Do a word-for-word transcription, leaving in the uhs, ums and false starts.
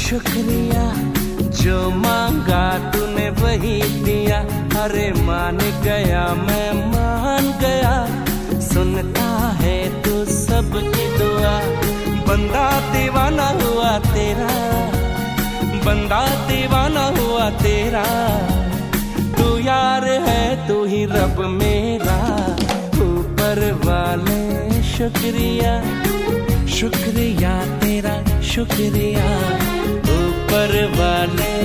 शुक्रिया, जो मांगा तूने वही दिया। अरे मान गया मैं मान गया, सुनता है तू सबकी दुआ। बंदा दीवाना हुआ तेरा, बंदा दीवाना हुआ तेरा। तू यार है तू ही रब मेरा, ऊपर वाले शुक्रिया, शुक्रिया तेरा शुक्रिया, ऊपर वाले